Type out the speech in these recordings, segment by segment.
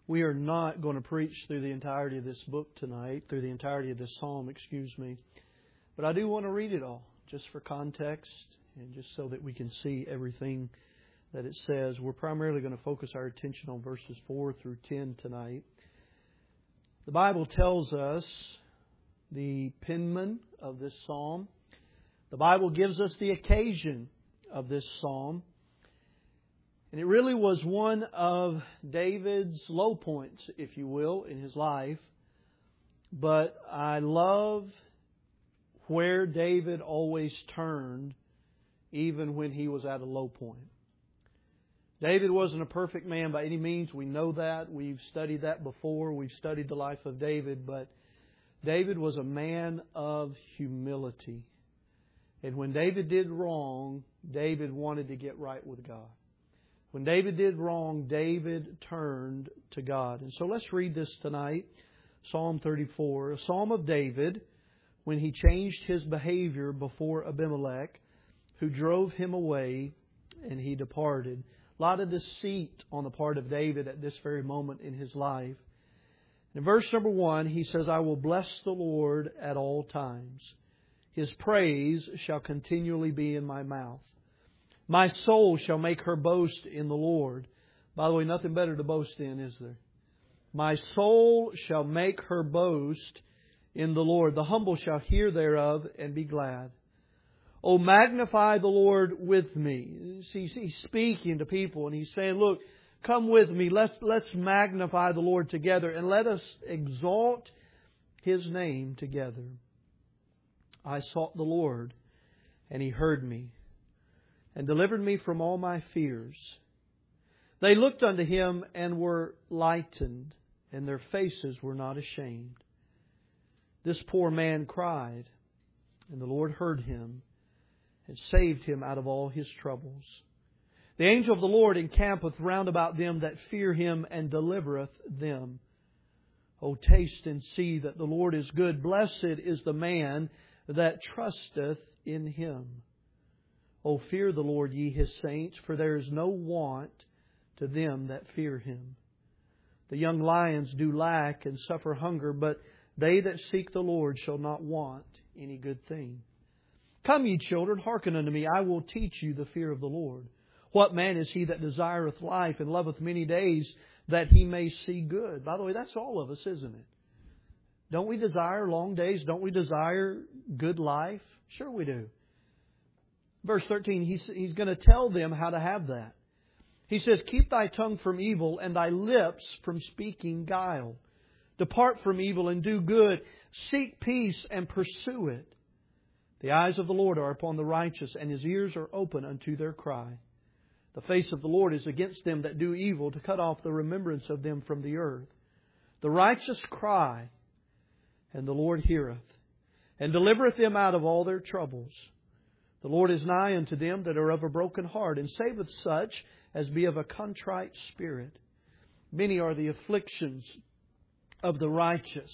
We are not going to preach through the entirety of this book tonight, through the entirety of this psalm, But I do want to read it all, just for context and just so that we can see everything that it says. We're primarily going to focus our attention on verses 4 through 10 tonight. The Bible tells us the penman of this psalm. The Bible gives us the occasion of this psalm. And it really was one of David's low points, if you will, in his life. But I love where David always turned, even when he was at a low point. David wasn't a perfect man by any means. We know that. We've studied that before. We've studied the life of David. But David was a man of humility. And when David did wrong, David wanted to get right with God. When David did wrong, David turned to God. And so let's read this tonight. Psalm 34, a psalm of David when he changed his behavior before Abimelech, who drove him away, and he departed. A lot of deceit on the part of David at this very moment in his life. In verse number 1, he says, I will bless the Lord at all times. His praise shall continually be in my mouth. My soul shall make her boast in the Lord. By the way, nothing better to boast in, is there? My soul shall make her boast in the Lord. The humble shall hear thereof and be glad. Oh, magnify the Lord with me. See, he's speaking to people and he's saying, look, come with me. Let's magnify the Lord together and let us exalt His name together. I sought the Lord and He heard me and delivered me from all my fears. They looked unto Him and were lightened, and their faces were not ashamed. This poor man cried, and the Lord heard him and saved him out of all his troubles. The angel of the Lord encampeth round about them that fear Him and delivereth them. O taste and see that the Lord is good. Blessed is the man that trusteth in Him. O fear the Lord, ye His saints, for there is no want to them that fear Him. The young lions do lack and suffer hunger, but they that seek the Lord shall not want any good thing. Come, ye children, hearken unto me. I will teach you the fear of the Lord. What man is he that desireth life and loveth many days, that he may see good? By the way, that's all of us, isn't it? Don't we desire long days? Don't we desire good life? Sure we do. Verse 13, he's going to tell them how to have that. He says, keep thy tongue from evil and thy lips from speaking guile. Depart from evil and do good. Seek peace and pursue it. The eyes of the Lord are upon the righteous, and His ears are open unto their cry. The face of the Lord is against them that do evil, to cut off the remembrance of them from the earth. The righteous cry, and the Lord heareth, and delivereth them out of all their troubles. The Lord is nigh unto them that are of a broken heart, and saveth such as be of a contrite spirit. Many are the afflictions of the righteous.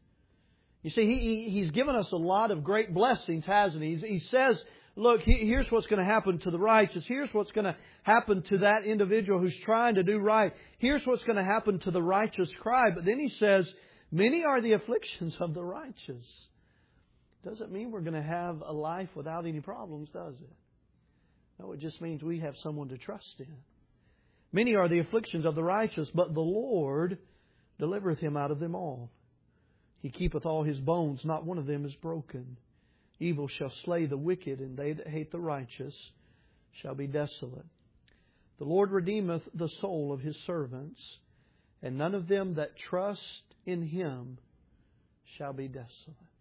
You see, He's given us a lot of great blessings, hasn't He? He says, look, here's what's going to happen to the righteous. Here's what's going to happen to that individual who's trying to do right. Here's what's going to happen to the righteous cry. But then He says, many are the afflictions of the righteous. Doesn't mean we're going to have a life without any problems, does it? No, it just means we have someone to trust in. Many are the afflictions of the righteous, but the Lord delivereth him out of them all. He keepeth all his bones, not one of them is broken. Evil shall slay the wicked, and they that hate the righteous shall be desolate. The Lord redeemeth the soul of His servants, and none of them that trust in Him shall be desolate.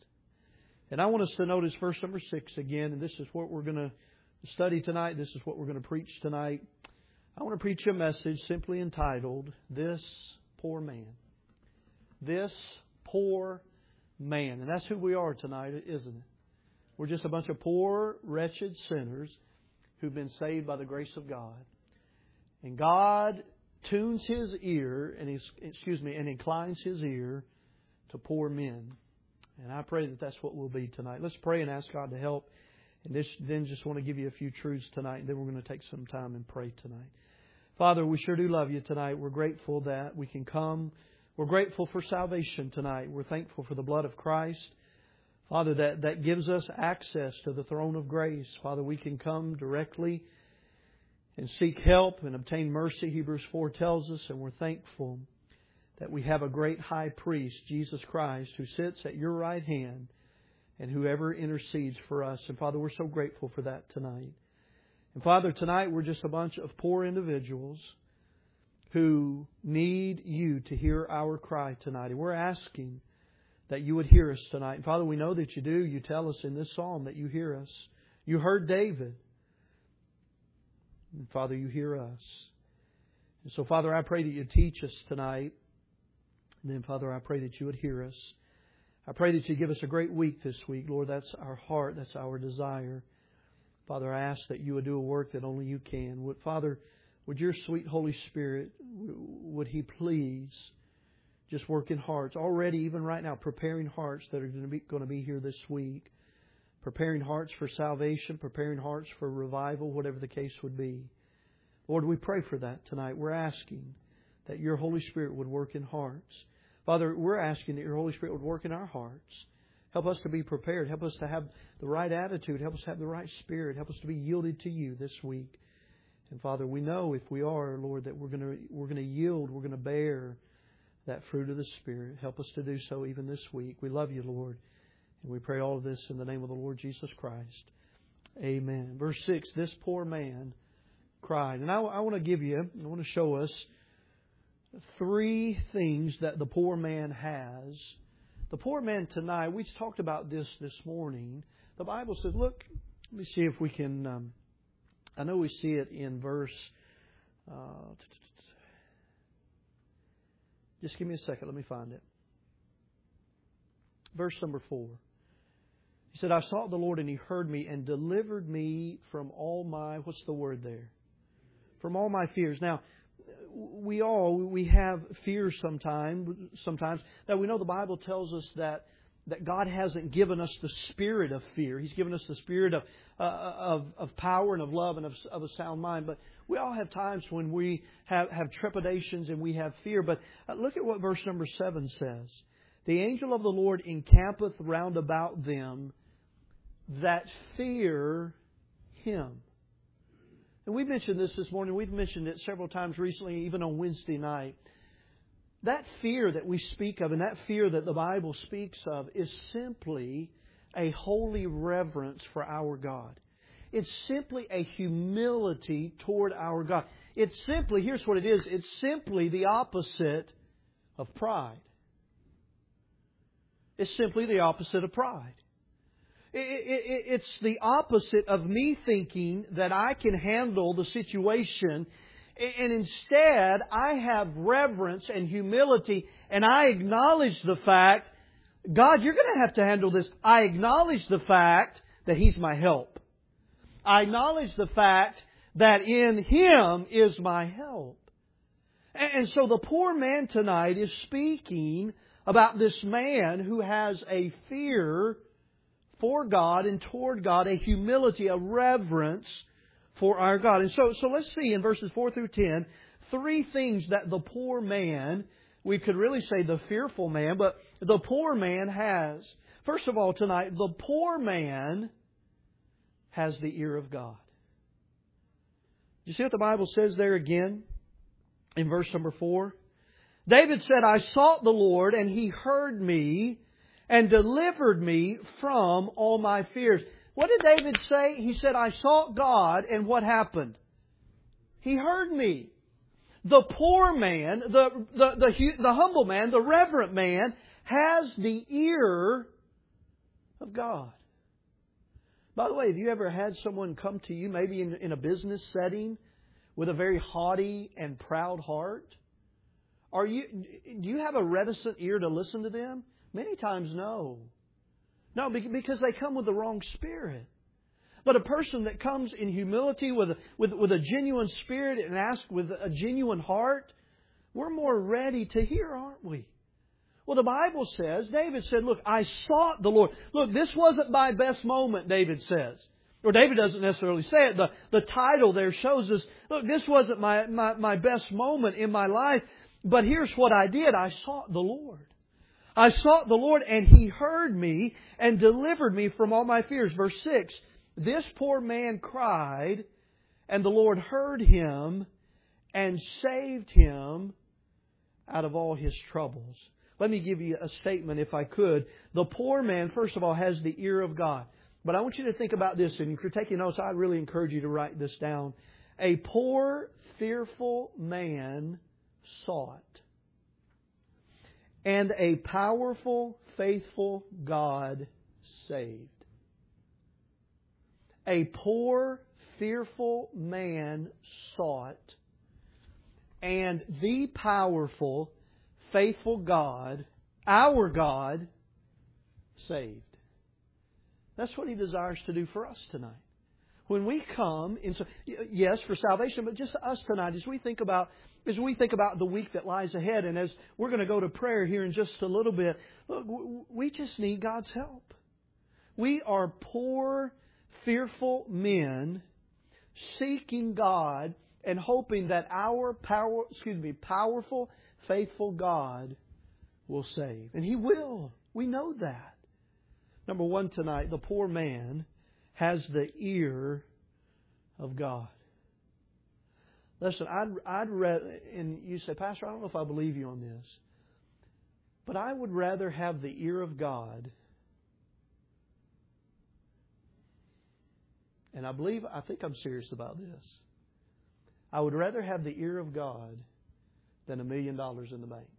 And I want us to notice verse number 6 again, and this is what we're going to study tonight. This is what we're going to preach tonight. I want to preach a message simply entitled, This Poor Man. This Poor Man. And that's who we are tonight, isn't it? We're just a bunch of poor, wretched sinners who've been saved by the grace of God. And God tunes His ear, and inclines His ear to poor men. And I pray that that's what we'll be tonight. Let's pray and ask God to help. And then just want to give you a few truths tonight, and then we're going to take some time and pray tonight. Father, we sure do love You tonight. We're grateful that we can come. We're grateful for salvation tonight. We're thankful for the blood of Christ. Father, that gives us access to the throne of grace. Father, we can come directly and seek help and obtain mercy, Hebrews 4 tells us, and we're thankful that we have a great high priest, Jesus Christ, who sits at Your right hand and whoever intercedes for us. And Father, we're so grateful for that tonight. And Father, tonight we're just a bunch of poor individuals who need You to hear our cry tonight. And we're asking that You would hear us tonight. And Father, we know that You do. You tell us in this psalm that You hear us. You heard David. And Father, You hear us. And so, Father, I pray that You teach us tonight. And then, Father, I pray that You would hear us. I pray that You give us a great week this week. Lord, that's our heart. That's our desire. Father, I ask that You would do a work that only You can. Father, would Your sweet Holy Spirit, would He please just work in hearts. Already, even right now, preparing hearts that are going to be here this week. Preparing hearts for salvation. Preparing hearts for revival, whatever the case would be. Lord, we pray for that tonight. We're asking that Your Holy Spirit would work in hearts. Father, we're asking that Your Holy Spirit would work in our hearts. Help us to be prepared. Help us to have the right attitude. Help us to have the right spirit. Help us to be yielded to You this week. And Father, we know if we are, Lord, that we're going to yield. We're going to bear that fruit of the Spirit. Help us to do so even this week. We love You, Lord. And we pray all of this in the name of the Lord Jesus Christ. Amen. Verse 6, this poor man cried. And I want to show us 3 things that the poor man has. The poor man tonight, we talked about this morning. The Bible says, look, let me see if we can, I know we see it in verse, just give me a second, let me find it. Verse number 4. He said, I sought the Lord and He heard me and delivered me from all my, what's the word there? From all my fears. Now, we have fears sometimes that we know the Bible tells us that God hasn't given us the spirit of fear. He's given us the spirit of power and of love and of a sound mind. But we all have times when we have trepidations and we have fear. But look at what verse number 7 says. The angel of the Lord encampeth round about them that fear Him. And we mentioned this morning. We've mentioned it several times recently, even on Wednesday night. That fear that we speak of and that fear that the Bible speaks of is simply a holy reverence for our God. It's simply a humility toward our God. It's simply, here's what it is. It's simply the opposite of pride. It's simply the opposite of pride. It's the opposite of me thinking that I can handle the situation. And instead, I have reverence and humility, and I acknowledge the fact, God, You're going to have to handle this. I acknowledge the fact that He's my help. I acknowledge the fact that in Him is my help. And so the poor man tonight is speaking about this man who has a fear for God and toward God, a humility, a reverence for our God. And so let's see in verses 4 through 10, 3 things that the poor man, we could really say the fearful man, but the poor man has. First of all tonight, the poor man has the ear of God. You see what the Bible says there again in verse number 4? David said, I sought the Lord and He heard me and delivered me from all my fears. What did David say? He said, I sought God, and what happened? He heard me. The poor man, the humble man, the reverent man, has the ear of God. By the way, have you ever had someone come to you, maybe in a business setting, with a very haughty and proud heart? Do you have a reticent ear to listen to them? Many times, no. No, because they come with the wrong spirit. But a person that comes in humility with a genuine spirit and asks with a genuine heart, we're more ready to hear, aren't we? Well, the Bible says, David said, look, I sought the Lord. Look, this wasn't my best moment, David says. Or David doesn't necessarily say it. The title there shows us, look, this wasn't my best moment in my life, but here's what I did. I sought the Lord. I sought the Lord, and He heard me and delivered me from all my fears. Verse 6, this poor man cried, and the Lord heard him and saved him out of all his troubles. Let me give you a statement, if I could. The poor man, first of all, has the ear of God. But I want you to think about this, and if you're taking notes, I really encourage you to write this down. A poor, fearful man sought, and a powerful, faithful God saved. A poor, fearful man sought, and the powerful, faithful God, our God, saved. That's what He desires to do for us tonight. When we come, yes, for salvation, but just us tonight, as we think about the week that lies ahead, and as we're going to go to prayer here in just a little bit, look, we just need God's help. We are poor, fearful men seeking God and hoping that our powerful, faithful God will save. And He will. We know that. Number one tonight, the poor man has the ear of God. Listen, I'd rather, and you say, Pastor, I don't know if I believe you on this, but I would rather have the ear of God, and I think I'm serious about this. I would rather have the ear of God than $1 million in the bank.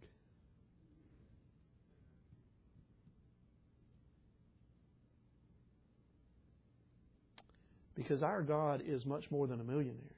Because our God is much more than a millionaire.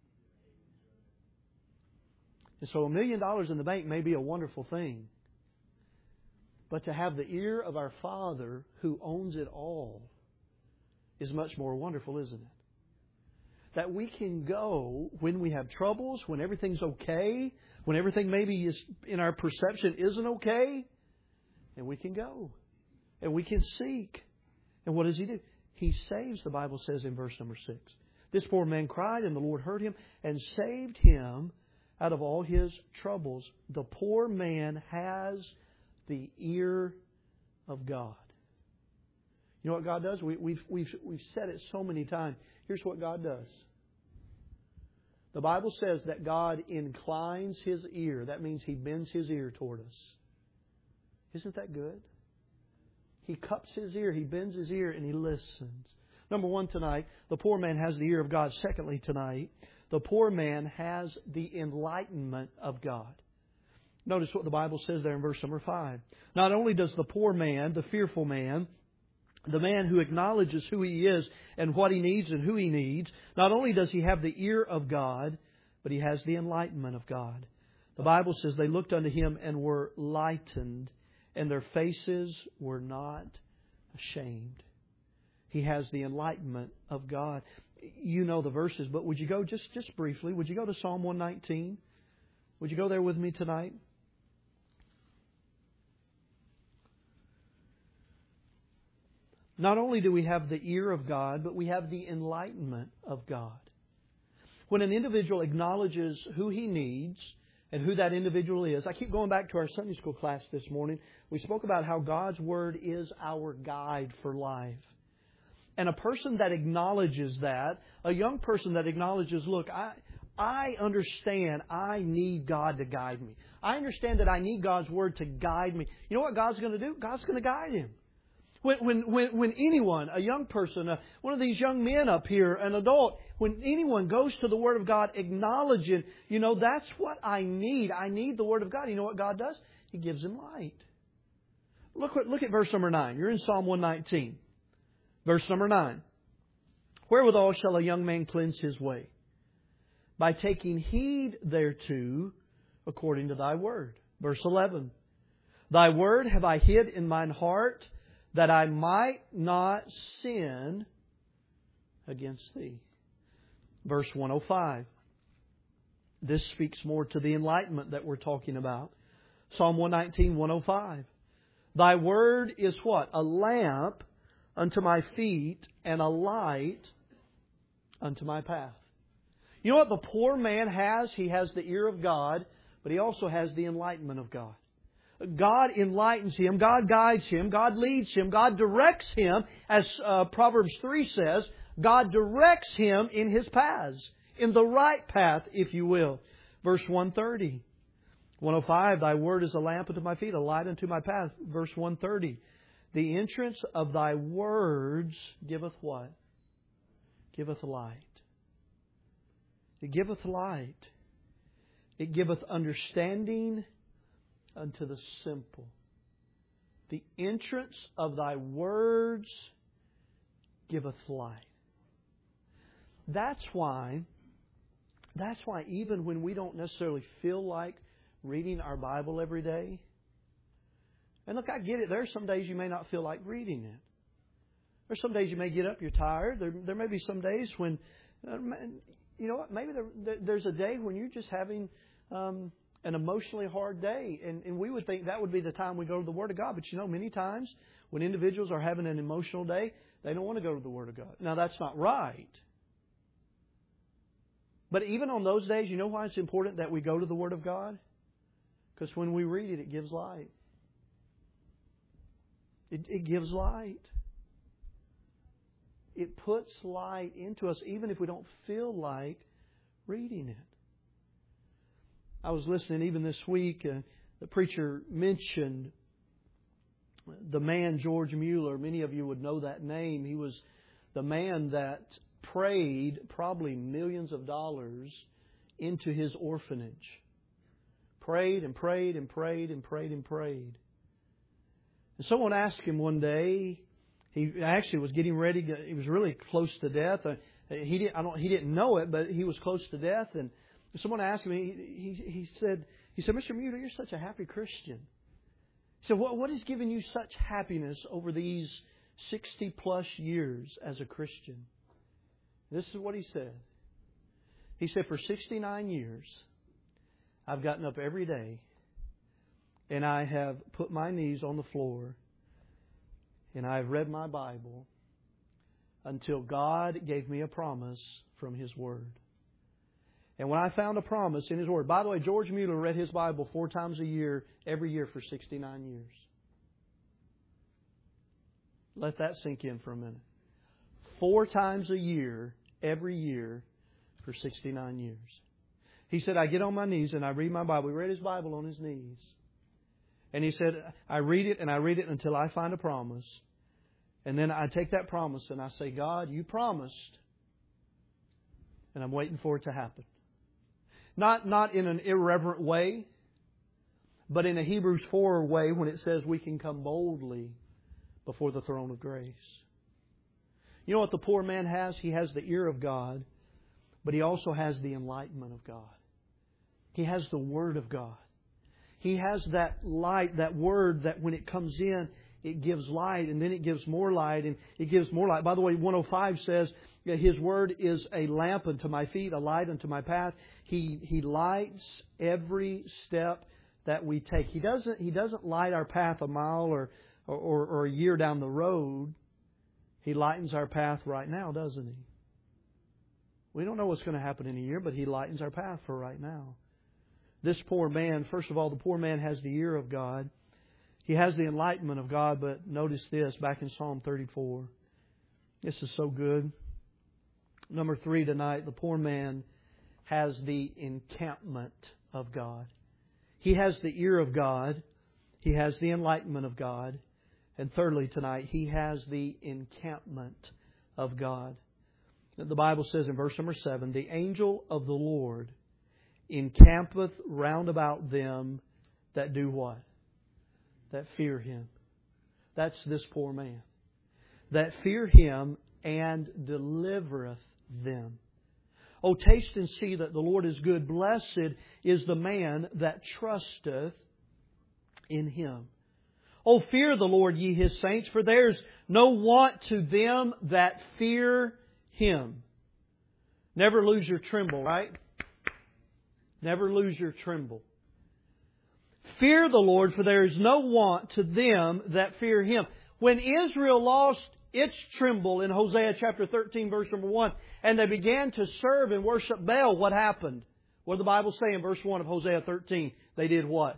And so $1 million in the bank may be a wonderful thing. But to have the ear of our Father who owns it all is much more wonderful, isn't it? That we can go when we have troubles, when everything's okay, when everything maybe is in our perception isn't okay, and we can go. And we can seek. And what does He do? He saves, the Bible says in verse number 6. This poor man cried, and the Lord heard him and saved him out of all his troubles. The poor man has the ear of God. You know what God does? We've said it so many times. Here's what God does. The Bible says that God inclines His ear. That means He bends His ear toward us. Isn't that good? He cups His ear, He bends His ear, and He listens. Number one tonight, the poor man has the ear of God. Secondly tonight, the poor man has the enlightenment of God. Notice what the Bible says there in verse number 5. Not only does the poor man, the fearful man, the man who acknowledges who he is and what he needs and who he needs, not only does he have the ear of God, but he has the enlightenment of God. The Bible says they looked unto him and were lightened, and their faces were not ashamed. He has the enlightenment of God. You know the verses, but would you go just briefly? Would you go to Psalm 119? Would you go there with me tonight? Not only do we have the ear of God, but we have the enlightenment of God. When an individual acknowledges who he needs and who that individual is. I keep going back to our Sunday school class this morning. We spoke about how God's Word is our guide for life. And a person that acknowledges that, a young person that acknowledges, look, I understand I need God to guide me. I understand that I need God's Word to guide me. You know what God's going to do? God's going to guide him. When anyone, a young person, one of these young men up here, an adult, when anyone goes to the Word of God acknowledging, that's what I need. I need the Word of God. You know what God does? He gives him light. Look at verse number 9. You're in Psalm 119. Verse number 9. Wherewithal shall a young man cleanse his way? By taking heed thereto according to Thy Word. Verse 11. Thy Word have I hid in mine heart, that I might not sin against Thee. Verse 105. This speaks more to the enlightenment that we're talking about. Psalm 119, 105. Thy Word is what? A lamp unto my feet, and a light unto my path. You know what the poor man has? He has the ear of God, but he also has the enlightenment of God. God enlightens him. God guides him. God leads him. God directs him. As Proverbs 3 says, God directs him in his paths, in the right path, if you will. Verse 130. 105, Thy word is a lamp unto my feet, a light unto my path. Verse 130. The entrance of Thy words giveth what? Giveth light. It giveth light. It giveth understanding unto the simple. The entrance of Thy words giveth light. That's why even when we don't necessarily feel like reading our Bible every day, and look, I get it. There are some days you may not feel like reading it. There's some days you may get up, you're tired. There may be some days when, you know what, maybe there's a day when you're just having an emotionally hard day. And we would think that would be the time we go to the Word of God. But you know, many times when individuals are having an emotional day, they don't want to go to the Word of God. Now, that's not right. But even on those days, you know why it's important that we go to the Word of God? Because when we read it, it gives light. It gives light. It puts light into us, even if we don't feel like reading it. I was listening even this week. The preacher mentioned the man George Mueller. Many of you would know that name. He was the man that prayed probably millions of dollars into his orphanage. Prayed and prayed and prayed and prayed and prayed. And someone asked him one day. He actually was getting ready. He was really close to death. He didn't know it, but he was close to death. And someone asked him. He said, "Mr. Mueller, you're such a happy Christian." He said, "What has given you such happiness over these 60+ years as a Christian?" This is what he said. He said, "For 69 years, I've gotten up every day, and I have put my knees on the floor, and I've read my Bible until God gave me a promise from His Word. And when I found a promise in His Word," by the way, George Mueller read his Bible 4 times a year, every year for 69 years. Let that sink in for a minute. 4 times a year, every year, for 69 years. He said, "I get on my knees and I read my Bible." He read his Bible on his knees. And he said, "I read it and I read it until I find a promise. And then I take that promise and I say, God, you promised. And I'm waiting for it to happen." Not in an irreverent way, but in a Hebrews 4 way when it says we can come boldly before the throne of grace. You know what the poor man has? He has the ear of God, but he also has the enlightenment of God. He has the Word of God. He has that light, that Word that when it comes in, it gives light, and then it gives more light, and it gives more light. By the way, 105 says that His Word is a lamp unto my feet, a light unto my path. He lights every step that we take. He doesn't light our path a mile or a year down the road. He lightens our path right now, doesn't He? We don't know what's going to happen in a year, but He lightens our path for right now. This poor man, first of all, the poor man has the ear of God. He has the enlightenment of God, but notice this, back in Psalm 34. This is so good. Number 3 tonight, the poor man has the encampment of God. He has the ear of God. He has the enlightenment of God. And thirdly tonight, he has the encampment of God. The Bible says in verse number 7, "The angel of the Lord encampeth round about them that do" what? That fear Him. That's this poor man. "That fear Him and delivereth them. Oh, taste and see that the Lord is good. Blessed is the man that trusteth in Him. Oh, fear the Lord, ye His saints, for there's no want to them that fear Him." Never lose your tremble, right? Never lose your tremble. "Fear the Lord, for there is no want to them that fear Him." When Israel lost its tremble in Hosea chapter 13, verse number 1, and they began to serve and worship Baal, what happened? What did the Bible say in verse 1 of Hosea 13? They did what?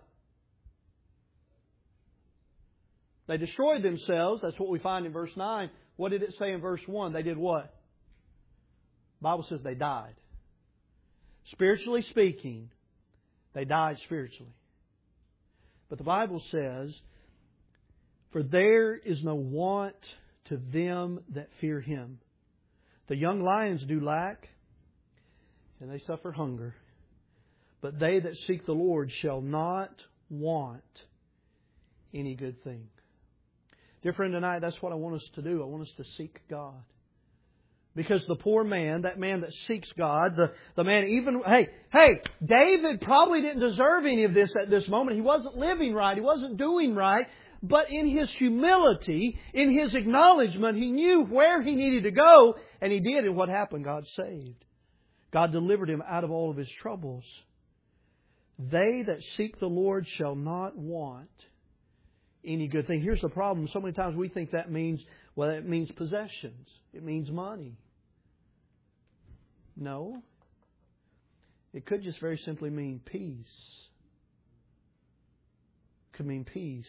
They destroyed themselves. That's what we find in verse 9. What did it say in verse 1? They did what? The Bible says they died. Spiritually speaking, they died spiritually. But the Bible says, for there is no want to them that fear Him. The young lions do lack, and they suffer hunger. But they that seek the Lord shall not want any good thing. Dear friend, tonight that's what I want us to do. I want us to seek God. Because the poor man, that man that seeks God, the man even, David probably didn't deserve any of this at this moment. He wasn't living right. He wasn't doing right. But in his humility, in his acknowledgement, he knew where he needed to go. And he did. And what happened? God saved. God delivered him out of all of his troubles. They that seek the Lord shall not want any good thing. Here's the problem. So many times we think that means, well, it means possessions. It means money. No. It could just very simply mean peace. It could mean peace.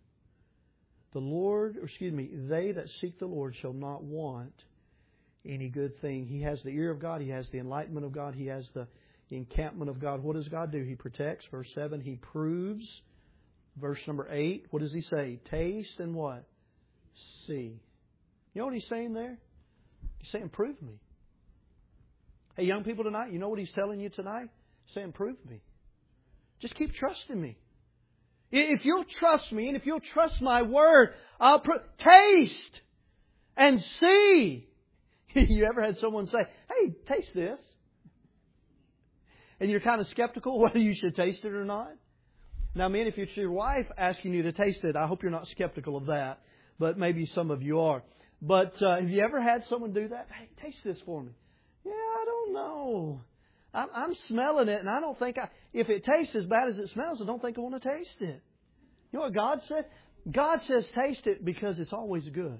They that seek the Lord shall not want any good thing. He has the ear of God. He has the enlightenment of God. He has the encampment of God. What does God do? He protects. Verse 7, He proves. Verse number 8, what does He say? Taste and what? See. You know what He's saying there? He's saying, prove me. Hey, young people tonight, you know what He's telling you tonight? He's saying, prove me. Just keep trusting me. If you'll trust me and if you'll trust my word, I'll taste and see. You ever had someone say, hey, taste this? And you're kind of skeptical whether you should taste it or not? Now, men, if it's your wife asking you to taste it, I hope you're not skeptical of that. But maybe some of you are. But have you ever had someone do that? Hey, taste this for me. Yeah, I don't know. I'm smelling it, and I don't think if it tastes as bad as it smells, I don't think I want to taste it. You know what God said? God says taste it because it's always good.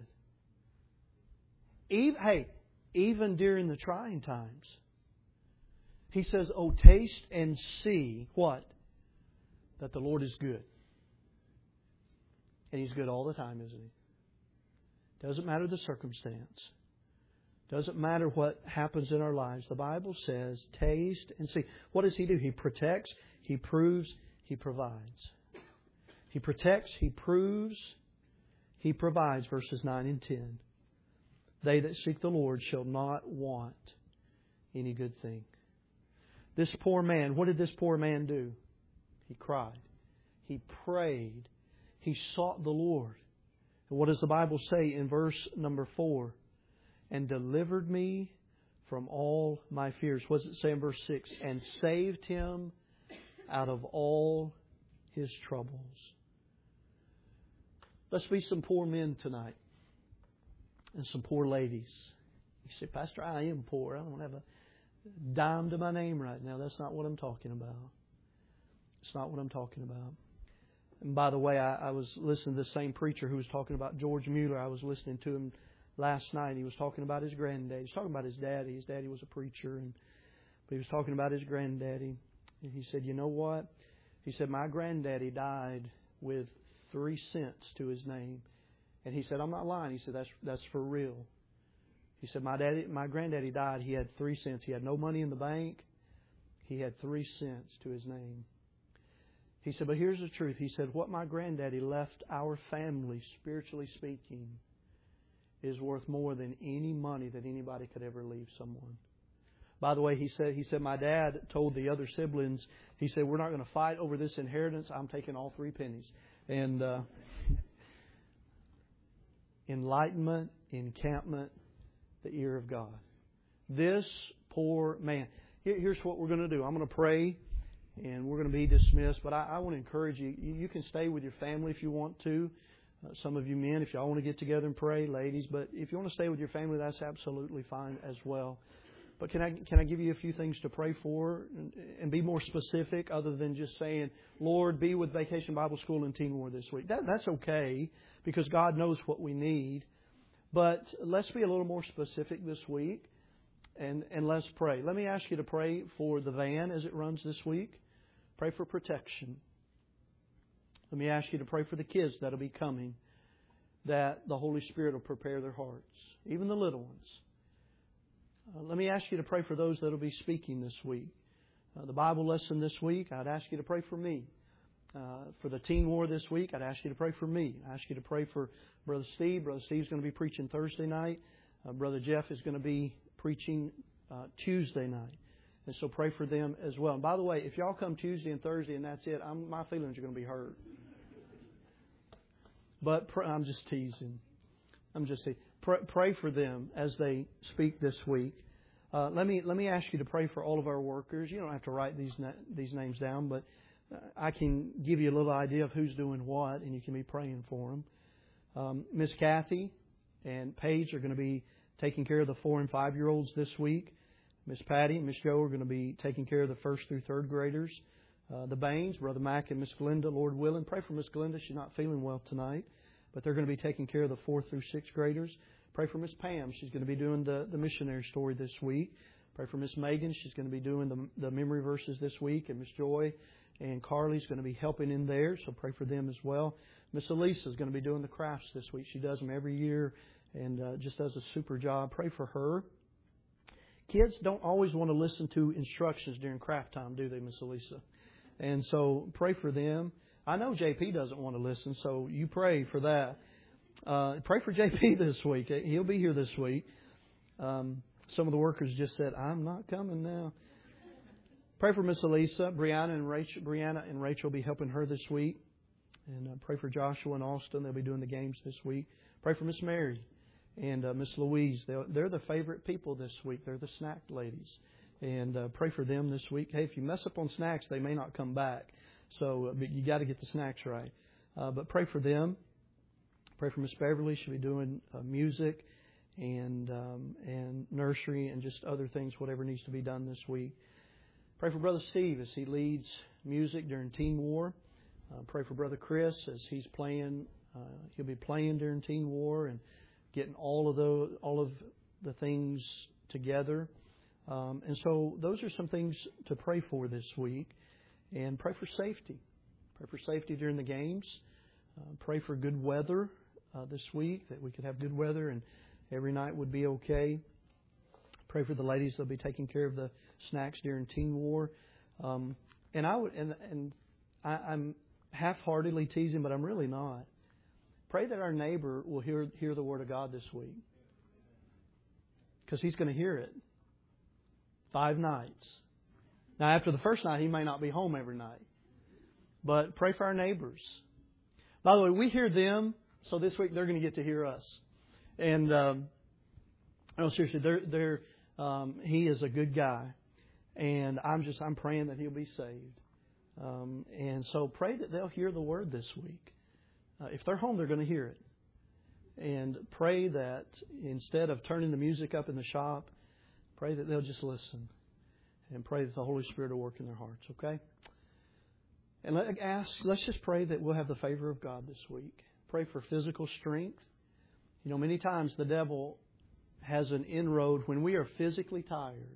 Even during the trying times. He says, oh, taste and see what? That the Lord is good. And He's good all the time, isn't He? Doesn't matter the circumstance. Doesn't matter what happens in our lives. The Bible says, taste and see. What does He do? He protects, He proves, He provides. He protects, He proves, He provides. Verses 9 and 10. They that seek the Lord shall not want any good thing. This poor man, what did this poor man do? He cried. He prayed. He sought the Lord. And what does the Bible say in verse number 4? And delivered me from all my fears. What does it say in verse 6? And saved him out of all his troubles. Let's be some poor men tonight. And some poor ladies. You say, Pastor, I am poor. I don't have a dime to my name right now. That's not what I'm talking about. It's not what I'm talking about. And by the way, I was listening to the same preacher who was talking about George Mueller. I was listening to him last night. He was talking about his granddad. He was talking about his daddy. His daddy was a preacher. But he was talking about his granddaddy. And he said, you know what? He said, my granddaddy died with 3 cents to his name. And he said, I'm not lying. He said, that's for real. He said, my granddaddy died. He had 3 cents. He had no money in the bank. He had 3 cents to his name. He said, but here's the truth. He said, what my granddaddy left our family, spiritually speaking, is worth more than any money that anybody could ever leave someone. By the way, he said, my dad told the other siblings, he said, we're not going to fight over this inheritance. I'm taking all 3 pennies. And enlightenment, encampment, the ear of God. This poor man. Here's what we're going to do. I'm going to pray, and we're going to be dismissed. But I want to encourage you. You can stay with your family if you want to. Some of you men, if y'all want to get together and pray, ladies. But if you want to stay with your family, that's absolutely fine as well. But can I give you a few things to pray for and be more specific other than just saying, Lord, be with Vacation Bible School and Teen War this week. That's okay because God knows what we need. But let's be a little more specific this week, and let's pray. Let me ask you to pray for the van as it runs this week. Pray for protection. Let me ask you to pray for the kids that will be coming, that the Holy Spirit will prepare their hearts, even the little ones. Let me ask you to pray for those that will be speaking this week. The Bible lesson this week, I'd ask you to pray for me. For the teen war this week, I'd ask you to pray for me. I ask you to pray for Brother Steve. Brother Steve's going to be preaching Thursday night. Brother Jeff is going to be preaching Tuesday night. And so pray for them as well. And by the way, if y'all come Tuesday and Thursday and that's it, my feelings are going to be hurt. But I'm just teasing. Pray for them as they speak this week. Let me ask you to pray for all of our workers. You don't have to write these names down, but I can give you a little idea of who's doing what, and you can be praying for them. Miss Kathy and Paige are going to be taking care of the 4 and 5-year-olds this week. Miss Patty and Miss Joe are going to be taking care of the 1st through 3rd graders. The Baines, Brother Mac and Miss Glenda, Lord willing. Pray for Miss Glenda. She's not feeling well tonight, but they're going to be taking care of the 4th through 6th graders. Pray for Miss Pam. She's going to be doing the missionary story this week. Pray for Miss Megan. She's going to be doing the memory verses this week. And Miss Joy and Carly's going to be helping in there, so pray for them as well. Miss Elisa is going to be doing the crafts this week. She does them every year and just does a super job. Pray for her. Kids don't always want to listen to instructions during craft time, do they, Miss Elisa? And so pray for them. I know JP doesn't want to listen, so you pray for that. Pray for JP this week. He'll be here this week. Some of the workers just said, I'm not coming now. Pray for Miss Elisa. Brianna and Rachel will be helping her this week. And pray for Joshua and Austin. They'll be doing the games this week. Pray for Miss Mary and Miss Louise. They're the favorite people this week. They're the snack ladies. And pray for them this week. Hey, if you mess up on snacks, they may not come back. So but you got to get the snacks right. But pray for them. Pray for Miss Beverly. She'll be doing music and nursery and just other things, whatever needs to be done this week. Pray for Brother Steve as he leads music during Teen War. Pray for Brother Chris as he's playing. He'll be playing during Teen War and getting all of the things together. And so those are some things to pray for this week. And pray for safety. Pray for safety during the games. Pray for good weather this week, that we could have good weather and every night would be okay. Pray for the ladies that'll be taking care of the snacks during Teen War. I'm half-heartedly teasing, but I'm really not. Pray that our neighbor will hear the Word of God this week, because he's going to hear it 5 nights. Now, after the first night, he may not be home every night. But pray for our neighbors. By the way, we hear them, so this week they're going to get to hear us. And no, seriously, he is a good guy, and I'm praying that he'll be saved. And so pray that they'll hear the Word this week. If they're home, they're going to hear it. And pray that instead of turning the music up in the shop, pray that they'll just listen. And pray that the Holy Spirit will work in their hearts, okay? And let's just pray that we'll have the favor of God this week. Pray for physical strength. You know, many times the devil has an inroad when we are physically tired.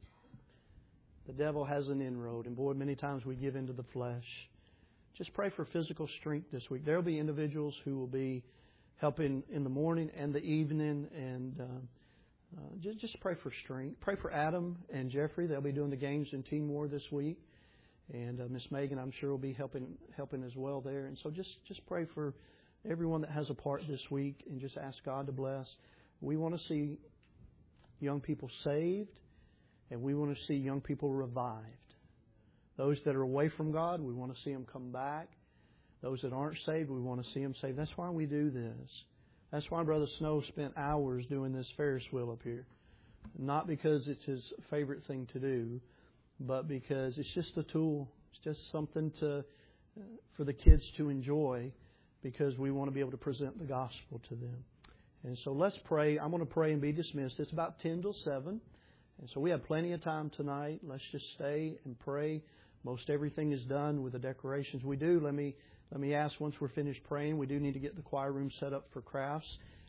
The devil has an inroad. And boy, many times we give into the flesh. Just pray for physical strength this week. There will be individuals who will be helping in the morning and the evening, and just pray for strength. Pray for Adam and Jeffrey. They'll be doing the games in Teen War this week. And Miss Megan, I'm sure, will be helping as well there. And so just pray for everyone that has a part this week, and just ask God to bless. We want to see young people saved, and we want to see young people revived. Those that are away from God, we want to see them come back. Those that aren't saved, we want to see them saved. That's why we do this. That's why Brother Snow spent hours doing this Ferris wheel up here. Not because it's his favorite thing to do, but because it's just a tool. It's just something for the kids to enjoy, because we want to be able to present the gospel to them. And so let's pray. I'm going to pray and be dismissed. It's about 10 till 7. And so we have plenty of time tonight. Let's just stay and pray. Most everything is done with the decorations we do. Let me ask, once we're finished praying, we do need to get the choir room set up for crafts.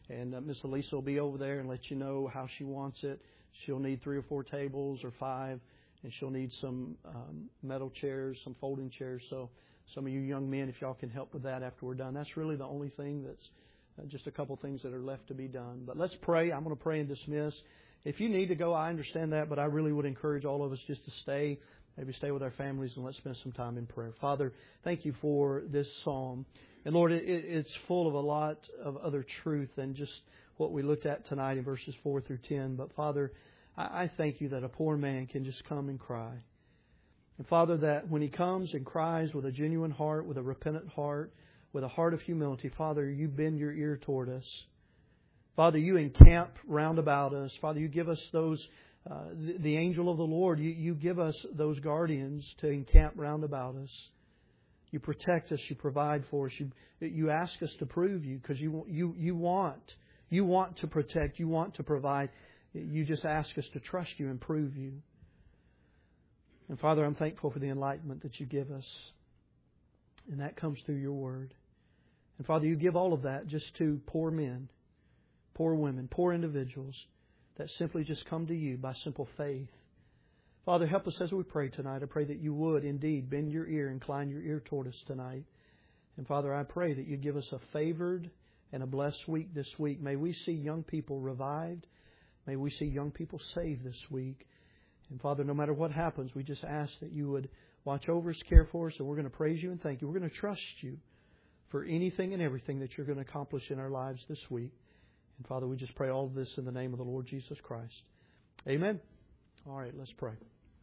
And Miss Elisa will be over there and let you know how she wants it. She'll need 3 or 4 tables or 5, and she'll need some metal chairs, some folding chairs. So some of you young men, if y'all can help with that after we're done. That's really the only thing that's just a couple things that are left to be done. But let's pray. I'm going to pray and dismiss. If you need to go, I understand that, but I really would encourage all of us just to stay. Maybe stay with our families and let's spend some time in prayer. Father, thank you for this psalm. And Lord, it's full of a lot of other truth than just what we looked at tonight in verses 4 through 10. But Father, I thank you that a poor man can just come and cry. And Father, that when he comes and cries with a genuine heart, with a repentant heart, with a heart of humility, Father, you bend your ear toward us. Father, you encamp round about us. Father, you give us those, the angel of the Lord, you give us those guardians to encamp round about us. You protect us. You provide for us. You ask us to prove you because you want to protect. You want to provide. You just ask us to trust you and prove you. And Father, I'm thankful for the enlightenment that you give us. And that comes through your word. And Father, you give all of that just to poor men, poor women, poor individuals that simply just come to you by simple faith. Father, help us as we pray tonight. I pray that you would indeed bend your ear, incline your ear toward us tonight. And Father, I pray that you give us a favored and a blessed week this week. May we see young people revived. May we see young people saved this week. And Father, no matter what happens, we just ask that you would watch over us, care for us, and we're going to praise you and thank you. We're going to trust you for anything and everything that you're going to accomplish in our lives this week. And Father, we just pray all of this in the name of the Lord Jesus Christ. Amen. All right, let's pray.